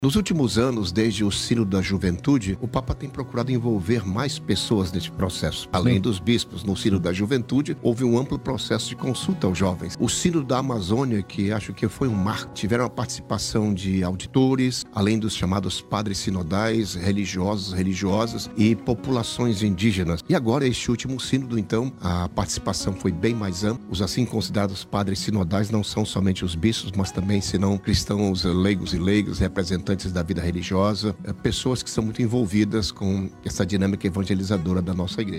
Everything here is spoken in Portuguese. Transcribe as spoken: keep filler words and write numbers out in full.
Nos últimos anos, desde o Sínodo da Juventude, o Papa tem procurado envolver mais pessoas neste processo. Além Sim. dos bispos, no Sínodo da Juventude, houve um amplo processo de consulta aos jovens. O Sínodo da Amazônia, que acho que foi um marco, tiveram a participação de auditores, além dos chamados padres sinodais, religiosos, religiosas e populações indígenas. E agora, este último Sínodo, então, a participação foi bem mais ampla. Os assim considerados padres sinodais não são somente os bispos, mas também serão cristãos leigos e leigas, representantes da vida religiosa, pessoas que são muito envolvidas com essa dinâmica evangelizadora da nossa igreja.